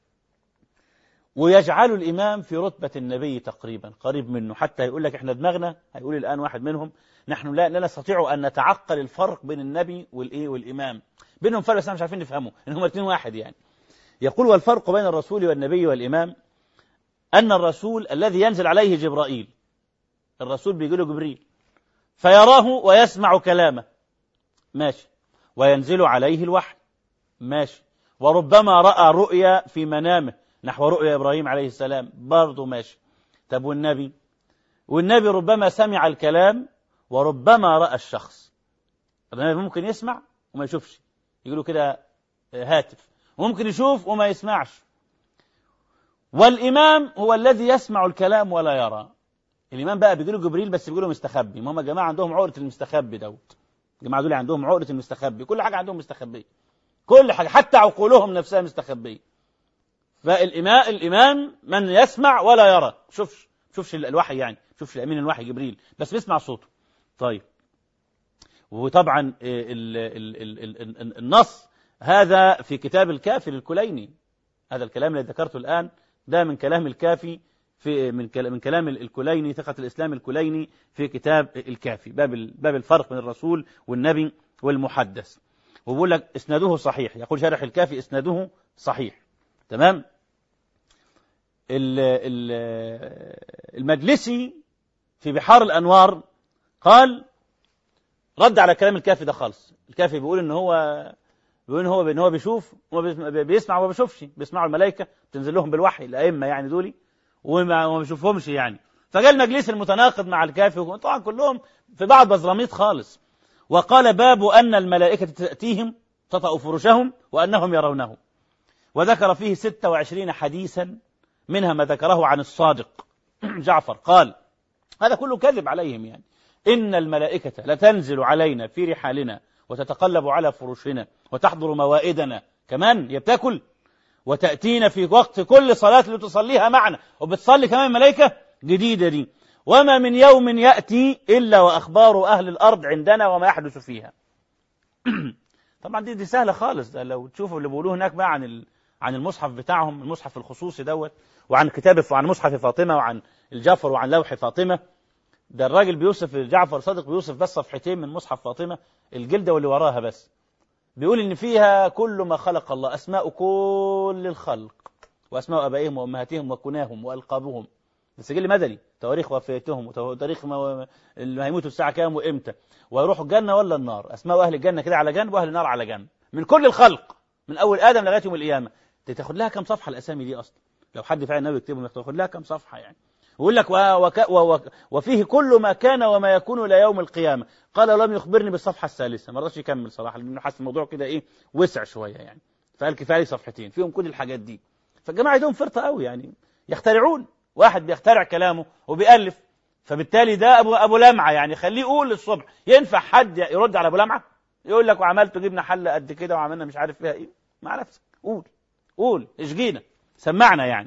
ويجعل الإمام في رتبة النبي تقريبا قريب منه، حتى يقول لك احنا دماغنا، هيقول الآن واحد منهم: نحن لا نستطيع أن نتعقل الفرق بين النبي والإمام، بينهم فرق بس مش عارفين نفهمه، إن هم الاثنين واحد يعني. يقول والفرق بين الرسول والنبي والإمام أن الرسول الذي ينزل عليه جبرائيل، الرسول بيجي له جبريل فيراه ويسمع كلامه، ماشي، وينزل عليه الوحي، ماشي، وربما رأى رؤيا في منامه نحو رؤيا إبراهيم عليه السلام، برضه ماشي. طب والنبي ربما سمع الكلام وربما رأى الشخص. النبي ممكن يسمع وما يشوفش، يقولوا كده هاتف، وممكن يشوف وما يسمعش. والإمام هو الذي يسمع الكلام ولا يرى. الإمام بقى بيجي له جبريل بس بيجي له مستخبي، ما هم جماعة عندهم عقدة المستخبي دوت، الجماعة دول عندهم عقدة المستخبي، كل حاجة عندهم مستخبية، كل حاجة حتى عقولهم نفسها مستخبية. فالإمام من يسمع ولا يرى، شوفش الوحي يعني، شوفش الأمين الوحي جبريل بس بيسمع صوته. طيب، وطبعا النص هذا في كتاب الكافي للكليني، هذا الكلام الذي ذكرته الآن ده من كلام الكافي من كلام الكليني ثقة الإسلام الكليني في كتاب الكافي، باب الفرق بين الرسول والنبي والمحدث. وبقول لك اسناده صحيح، يقول شارح الكافي اسناده صحيح. تمام. المجلسي في بحار الأنوار قال رد على كلام الكافي ده خالص. الكافي بيقول ان هو بيشوف بيسمع وما بيشوفش، بيسمعوا الملائكة تنزل لهم بالوحي، الأئمة يعني دولي، وما بيشوفهمش يعني. فجاء المجلس المتناقض مع الكافي، طبعا كلهم في بعض بزراميط خالص، وقال باب أن الملائكة تأتيهم تطأ فرشهم وأنهم يرونه، وذكر فيه 26 حديثا، منها ما ذكره عن الصادق جعفر قال هذا كله كذب عليهم، يعني إن الملائكة لتنزل علينا في رحالنا وتتقلب على فرشنا وتحضر موائدنا، كمان يبتاكل، وتأتينا في وقت كل صلاة اللي تصليها معنا، وبتصلي كمان ملائكة جديدة دي، وما من يوم يأتي إلا وأخبار أهل الأرض عندنا وما يحدث فيها. طبعا دي سهلة خالص، ده لو تشوفوا اللي بيقولوه هناك بقى عن المصحف بتاعهم، المصحف الخصوصي دوت، وعن وعن مصحف فاطمة وعن الجعفر وعن لوح فاطمة. ده الراجل بيوصف جعفر صادق بيوصف بس صفحتين من مصحف فاطمة، الجلدة واللي وراها بس، بيقول إن فيها كل ما خلق الله، أسماء كل الخلق، وأسماء أبائهم وأمهاتهم وكناهم وألقابهم، ده سجل مدني، تواريخ وفاتهم وتاريخ اللي هيموتوا الساعة كام وإمتى، ويروحوا الجنة ولا النار، أسماء أهل الجنة كده على جنب وأهل النار على جنب، من كل الخلق من أول آدم لغاية يوم القيامة. تاخد لها كم صفحة الأسامي دي أصلا؟ لو حد فعلا ناوي يكتبهم ياخد لها كم صفحة يعني. ويقول لك وفيه كل ما كان وما يكون إلى يوم القيامة. قال لم يخبرني بالصفحة الثالثة، ما رضاش يكمل صراحة لأنه حس الموضوع كده إيه وسع شوية يعني، فقال كفاية صفحتين فيهم كل الحاجات دي. فالجماعة يدوم فرطة قوي يعني، يخترعون، واحد بيخترع كلامه وبيألف، فبالتالي ده أبو لمعة يعني، خليه يقول للصبح. ينفع حد يرد على أبو لمعة؟ يقول لك وعملته جبنا حلة قد كده وعملنا مش عارف فيها إيه، مع نفسك قول اشجينا سمعنا يعني.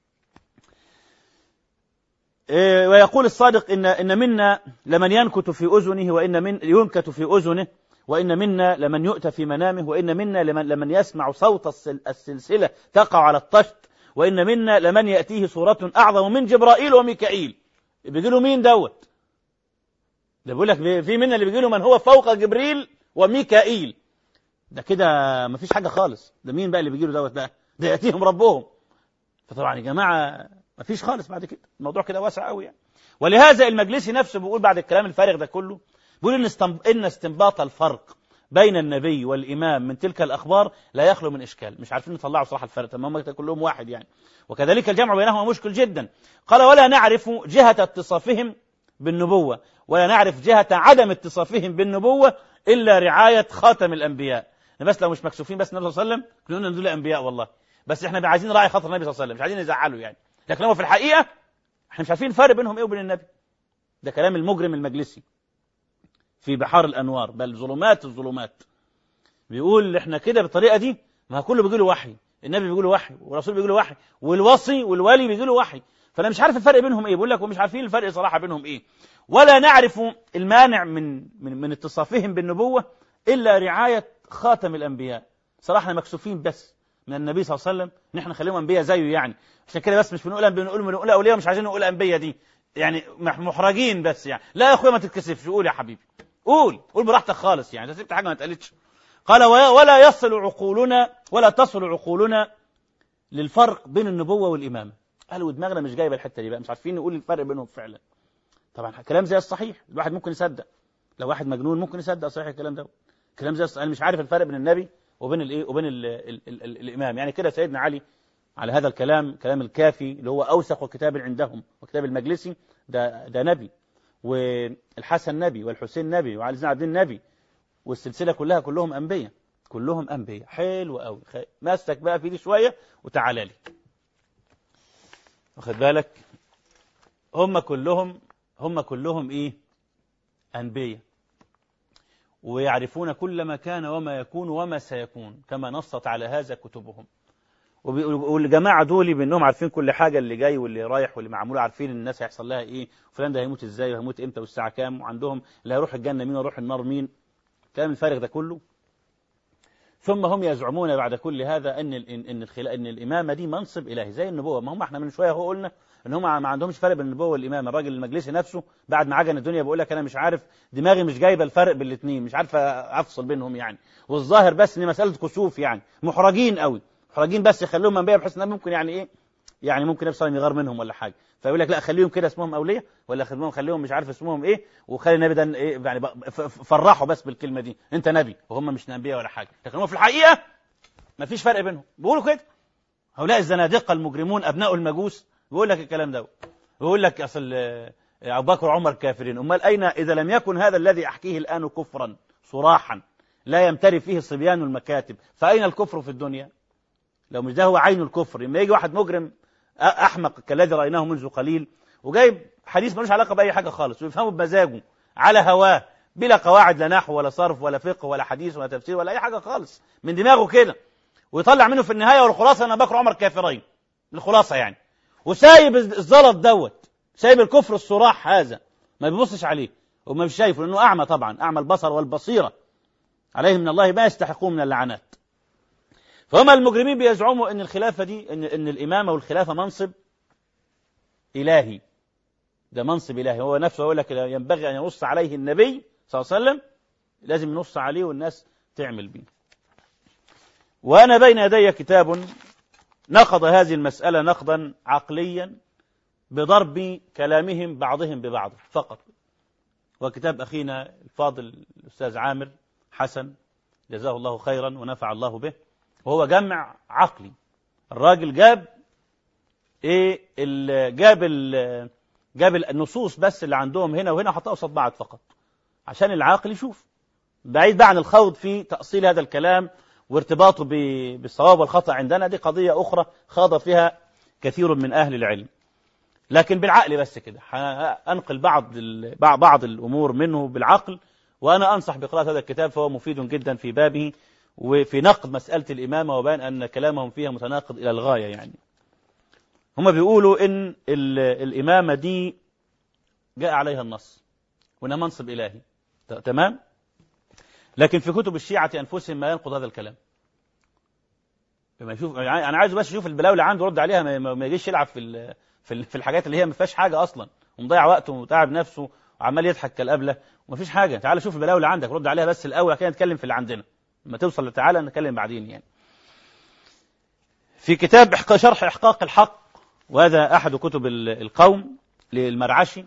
ويقول الصادق إن منا لمن ينكت في أذنه وإن من ينكت في أذنه، وإن منا لمن يؤتى في منامه، وإن منا لمن يسمع صوت السلسلة تقع على الطشت، وإن منا لمن يأتيه صورة أعظم من جبرائيل وميكائيل. بيجيله مين دوت؟ ده بيقول لك في منا اللي بيجيله من هو فوق جبريل وميكائيل، ده كده مفيش حاجة خالص. ده مين بقى اللي بيجيله دوت بقى؟ ده يأتيهم ربهم. فطبعا يا جماعة مفيش خالص بعد كده، الموضوع كده واسع قوي يعني. ولهذا المجلسي نفسه بيقول بعد الكلام الفارغ ده كله، بيقول إن استنباط الفرق بين النبي والإمام من تلك الأخبار لا يخلو من إشكال. مش عارفين نطلعوا صراحة الفرق، تمام كلهم واحد يعني. وكذلك الجمع بينهما مشكل جدا. قال ولا نعرف جهة اتصافهم بالنبوة ولا نعرف جهة عدم اتصافهم بالنبوة إلا رعاية خاتم الأنبياء. بس لو مش مكسوفين بس النبي صلى الله عليه وسلم كلنا دول أنبياء والله، بس احنا عايزين نراعي خاطر النبي صلى الله عليه وسلم، مش عايزين نزعله يعني، لكن هو في الحقيقة احنا مش عارفين الفرق بينهم ايه وبين النبي. ده كلام المجرم المجلسي في بحار الأنوار، بل ظلمات الظلمات. بيقول احنا كده بالطريقة دي، ما كله بيقوله وحي، النبي بيقوله وحي والرسول بيقوله وحي والوصي والولي بيقوله وحي، فانا مش عارف الفرق بينهم ايه. بيقول لك ومش عارفين الفرق صراحة بينهم ايه. ولا نعرف المانع من اتصافهم بالنبوة إلا رعاية خاتم الأنبياء. صراحة احنا مكسوفين بس من النبي صلى الله عليه وسلم ان احنا نخليهم انبياء زيه يعني، عشان كده بس مش بنقول اولياء، مش عايزين نقول انبياء دي يعني، محرجين بس يعني. لا يا اخويا ما تتكسفش، قول يا حبيبي، قول براحتك خالص يعني، انت سبت حاجه ما اتقالتش. قال ولا تصل عقولنا للفرق بين النبوة والإمامة. قالوا دماغنا مش جايبة الحتة دي بقى، مش عارفين نقول الفرق بينهم فعلا. طبعا كلام زي الصحيح الواحد ممكن يصدق، لو واحد مجنون ممكن يصدق صحيح الكلام ده. كلام زي الصحيح. أنا مش عارف الفرق بين النبي وبين الايه وبين الإمام. يعني كده سيدنا علي على هذا الكلام، كلام الكافي اللي هو أوثق كتاب عندهم وكتاب المجلسي، ده نبي، والحسن نبي، والحسين نبي، وعلي زين العابدين نبي، والسلسلة كلهم أنبياء، كلهم أنبياء. حلو قوي، ماسك بقى في دي شوية وتعالى لي. واخد بالك؟ هم كلهم إيه؟ أنبياء، ويعرفون كل ما كان وما يكون وما سيكون، كما نصت على هذا كتبهم. والجماعة دول بأنهم عارفين كل حاجة، اللي جاي واللي رايح واللي معمول، عارفين الناس هيحصل لها إيه، وفلان ده هيموت إزاي وهيموت إمتى والساعة كام، وعندهم اللي هيروح الجنة مين ويروح النار مين، كلام الفارغ ده كله. ثم هم يزعمون بعد كل هذا أن الإمامة دي منصب إلهي زي النبوة. ما هم احنا من شوية هو قلنا ان هم ما عندهمش فرق بين النبوة والإمامة. الراجل المجلسي نفسه بعد ما عجن الدنيا بيقول لك أنا مش عارف، دماغي مش جايبة الفرق بين الاثنين، مش عارف أفصل بينهم يعني. والظاهر بس ان مسألة كسوف، يعني محرجين قوي، محرجين بس يخلوهم أنبياء بحيث ان ممكن يعني ايه، يعني ممكن يفصل يغار منهم ولا حاجة. فيقول لك لا خليهم كده اسمهم أولياء، ولا خليهم مش عارف اسمهم ايه، وخلي النبي ده ايه يعني، فرحوا بس بالكلمة دي انت نبي وهم مش أنبياء ولا حاجة. لكن هم في الحقيقة ما فيش فرق بينهم. بيقولوا كده هؤلاء الزنادقة المجرمون أبناء المجوس، بيقول لك الكلام ده، بيقول لك أصل أبو بكر وعمر كافرين. أمال أين إذا لم يكن هذا الذي أحكيه الآن كفرا صراحا لا يمتري فيه صبيان المكاتب، فأين الكفر في الدنيا؟ لو مش ده هو عين الكفر، لما يجي واحد مجرم أحمق كالذي رأيناه منذ قليل وجايب حديث ملوش علاقة بأي حاجة خالص ويفهمه بمزاجه على هواه بلا قواعد، لا نحو ولا صرف ولا فقه ولا حديث ولا تفسير ولا أي حاجة خالص، من دماغه كده، ويطلع منه في النهاية والخلاصة أن أبو بكر وعمر كافرين، الخلاصة يعني، وسايب الزلط دوت، سايب الكفر الصراح هذا، ما بيبصش عليه وما مش شايفه لأنه أعمى، طبعا أعمى البصر والبصيرة، عليهم من الله ما يستحقون من اللعنات. فهم المجرمين بيزعموا أن الخلافة دي، أن الإمامة والخلافة منصب إلهي، ده منصب إلهي. هو نفسه يقول لك ينبغي أن ينص عليه النبي صلى الله عليه وسلم، لازم ينص عليه والناس تعمل به. وأنا بين يدي كتاب نقض هذه المسألة نقضا عقليا بضرب كلامهم بعضهم ببعض فقط، وكتاب أخينا الفاضل الأستاذ عامر حسن جزاه الله خيرا ونفع الله به، وهو جمع عقلي. الراجل جاب النصوص بس اللي عندهم هنا وهنا حطها قصاد بعض فقط عشان العاقل يشوف، بعيد بقى عن الخوض في تأصيل هذا الكلام وارتباطه بالصواب والخطأ عندنا، دي قضية أخرى خاض فيها كثير من أهل العلم. لكن بالعقل بس كده أنقل بعض الأمور منه بالعقل، وأنا أنصح بقراءة هذا الكتاب فهو مفيد جدا في بابه وفي نقد مسألة الإمامة، وبان أن كلامهم فيها متناقض إلى الغاية. يعني هم بيقولوا إن الإمامة دي جاء عليها النص وإنها منصب إلهي، تمام، لكن في كتب الشيعة أنفسهم ما ينقض هذا الكلام. لما يشوف، أنا عايز بس يشوف البلاوي اللي عنده يرد عليها، ما يجيش يلعب في الحاجات اللي هي ما فيهاش حاجة أصلا، ومضيع وقته وتعب نفسه وعمال يضحك كالأبلة وما فيش حاجة. تعال شوف البلاوي اللي عندك رد عليها بس الأول، كده نتكلم في اللي عندنا، لما توصل تعالى نتكلم بعدين. يعني في كتاب شرح إحقاق الحق، وهذا أحد كتب القوم للمرعشي،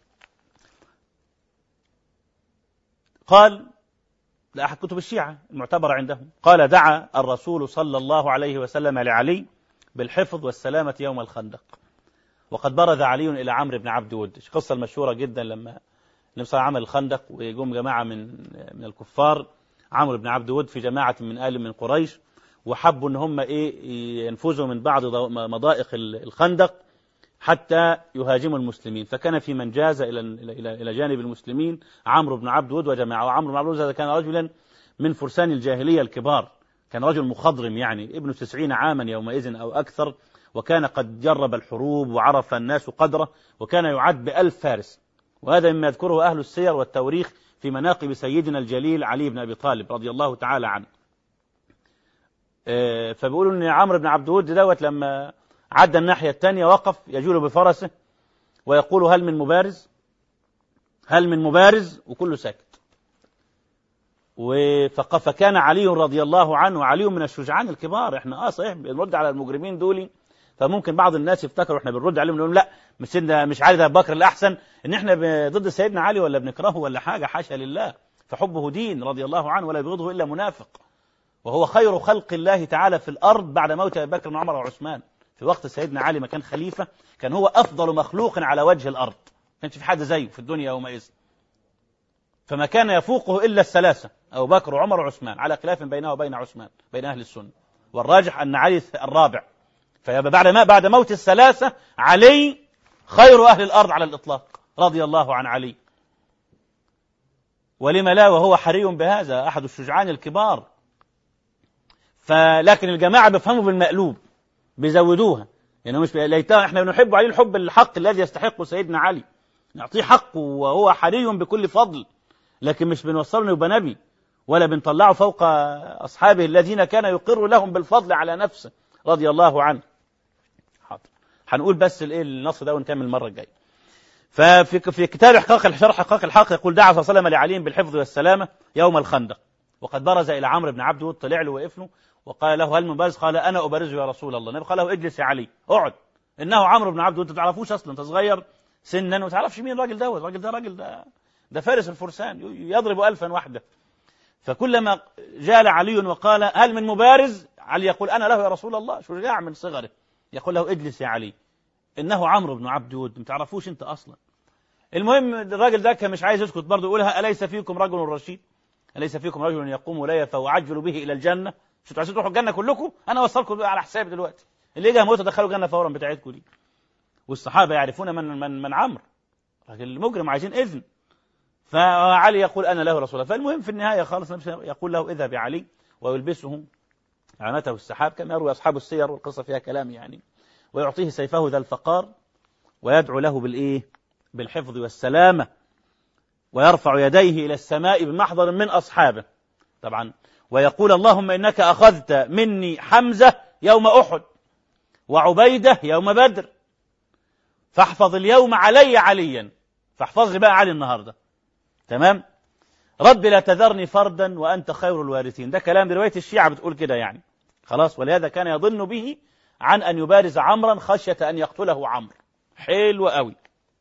قال لأحد كتب الشيعة المعتبرة عندهم، قال دعا الرسول صلى الله عليه وسلم لعلي بالحفظ والسلامة يوم الخندق، وقد برز علي إلى عمرو بن عبد ود. قصة المشهورة جدا لما نمصر عمل الخندق ويقوم جماعة من الكفار، عمرو بن عبد ود في جماعة من قريش، وحبوا ان هم ينفذوا من بعض مضائق الخندق حتى يهاجموا المسلمين، فكان في من جاز إلى جانب المسلمين عمرو بن عبد ود وجماعة. وعمرو بن عبد ود هذا كان رجلا من فرسان الجاهلية الكبار، كان رجل مخضرم، يعني ابن 90 عاما يومئذ أو أكثر، وكان قد جرب الحروب وعرف الناس قدره، وكان يعد ب1000 فارس. وهذا مما يذكره أهل السير والتوريخ في مناقب سيدنا الجليل علي بن أبي طالب رضي الله تعالى عنه. فبيقولوا أن عمرو بن عبد ود دوت لما عدى الناحية الثانية وقف يجول بفرسه ويقول هل من مبارز، هل من مبارز، وكله ساكت. فكان علي رضي الله عنه، وعلي من الشجعان الكبار. احنا صحيح بنرد على المجرمين دول، فممكن بعض الناس يفتكروا احنا بنرد عليهم نقول لا مش علي ابو بكر الاحسن، ان احنا ضد سيدنا علي ولا بنكرهه ولا حاجه، حاشا لله، فحبه دين رضي الله عنه، ولا يبغضه الا منافق، وهو خير خلق الله تعالى في الارض بعد موت ابي بكر وعمر وعثمان. في وقت سيدنا علي ما كان خليفه كان هو افضل مخلوق على وجه الارض، ما كانش في حد زيه في الدنيا يومئذ، فما كان يفوقه الا الثلاثه ابو بكر وعمر وعثمان، على خلاف بينه وبين عثمان بين اهل السنه، والراجح ان علي الرابع. فيبقى بعد موت الثلاثه علي خير اهل الارض على الاطلاق رضي الله عن علي. ولما لا وهو حري بهذا، احد الشجعان الكبار. فلكن الجماعه بيفهموا بالمقلوب، بيزودوها، يعني مش ليتها احنا بنحب عليه الحب الحق الذي يستحقه سيدنا علي، نعطيه حقه وهو حري بكل فضل، لكن مش بنوصله يبقى نبي، ولا بنطلعه فوق اصحابه الذين كان يقر لهم بالفضل على نفسه رضي الله عنه. حاضر، هنقول بس الايه النص ده ونكمل المره الجايه. ففي كتاب شرح حقائق الحق يقول دعا صلى الله عليه وسلم لعلي بالحفظ والسلامه يوم الخندق، وقد برز الى عمرو بن عبد ود، طلع له وقف وقال له هل مبارز؟ قال انا ابارزه يا رسول الله. النبي قال له اجلس يا علي، اقعد، انه عمرو بن عبد ود، انت ما تعرفوش اصلا، انت صغير سنا وما تعرفش مين الراجل ده، الراجل ده فارس الفرسان يضرب 1000 وحده. فكلما جال علي وقال هل من مبارز؟ علي يقول انا له يا رسول الله، شجاع من صغره، يقول له اجلس يا علي انه عمرو بن عبد ود، ما تعرفوش انت اصلا. المهم الراجل ده كان مش عايز يسكت برضه، يقولها اليس فيكم رجل رشيد، اليس فيكم رجل يقوم لي فاعجل به الى الجنه، مش انتوا عايزين تروحوا الجنه كلكم، انا اوصلكم على حسابي دلوقتي، اللي يجي هموت دخلوا الجنه فورا بتاعتكم دي. والصحابه يعرفون من عمرو، راجل المجرم، عايزين اذن. فعلي يقول انا له رسول الله. فالمهم في النهايه خالص يقول له اذهب يا علي، ويلبسه عامته السحاب كما يروي اصحاب السير، والقصه فيها كلام يعني، ويعطيه سيفه ذا الفقار، ويدعو له بالحفظ والسلامه، ويرفع يديه الى السماء بمحضر من اصحابه طبعا، ويقول اللهم انك اخذت مني حمزه يوم احد، وعبيده يوم بدر، فاحفظ اليوم علي عليا، فاحفظ لي بقى علي النهارده، تمام؟ رب لا تذرني فردا وانت خير الوارثين. ده كلام بروايه الشيعه بتقول كده يعني، خلاص. ولهذا كان يظن به عن ان يبارز عمرا خشيه ان يقتله عمرو. حلو قوي.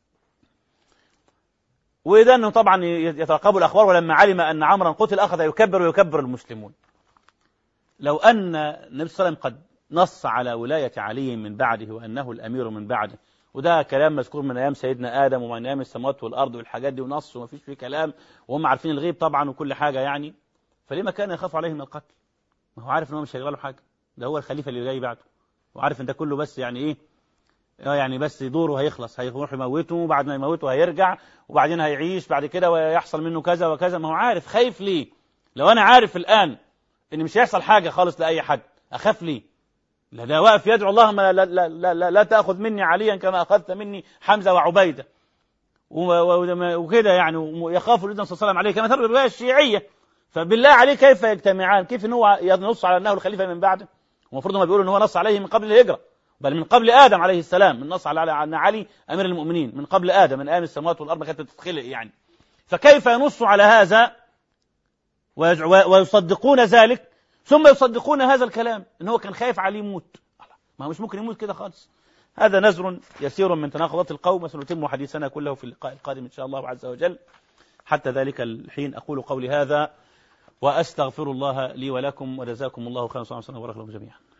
وإذا أنه طبعا يترقبوا الأخبار، ولما علم أن عمرا قتل أخذ يكبر ويكبر المسلمون. لو أن النبي صلى الله عليه وسلم قد نص على ولاية علي من بعده وأنه الأمير من بعده، وده كلام مذكور من أيام سيدنا آدم ومن أيام السماوات والأرض والحاجات دي، ونص وما فيش فيه كلام، وهم عارفين الغيب طبعا وكل حاجة يعني، فلما كان يخاف عليه من القتل؟ ما هو عارف أنه مش هيجرى له حاجة، ده هو الخليفة اللي جاي بعده، وعارف أن ده كله بس يعني إيه، يعني بس دوره هيخلص، هيروح يموته، وبعد ما يموته هيرجع، وبعدين هيعيش بعد كده ويحصل منه كذا وكذا. ما هو عارف، خايف ليه؟ لو أنا عارف الآن إن مش هيحصل حاجة خالص لأي حد، أخاف ليه؟ لا، ده واقف يدعو اللهم لا تأخذ مني عليا كما أخذت مني حمزة وعبيدة وكده يعني، ويخاف النبي صلى الله عليه وسلم عليه كما تروي الرواية الشيعية. فبالله عليه كيف يجتمعان؟ كيف إن هو ينص على أنه الخليفة من بعده؟ ومفروض ما بيقولوا إن هو نص عليه من قبل الهجرة، بل من قبل آدم عليه السلام، من نص على أن علي أمير المؤمنين من قبل آدم، من أيام السماوات والأرض ما كانت تتخلق يعني. فكيف ينص على هذا ويصدقون ذلك، ثم يصدقون هذا الكلام إن هو كان خايف عليه يموت؟ ما هو مش ممكن يموت كده خالص. هذا نذر يسير من تناقضات القوم، وسنتم حديثنا كله في اللقاء القادم إن شاء الله عز وجل. حتى ذلك الحين أقول قولي هذا وأستغفر الله لي ولكم، وجزاكم الله خيرا وبارك لكم جميعا.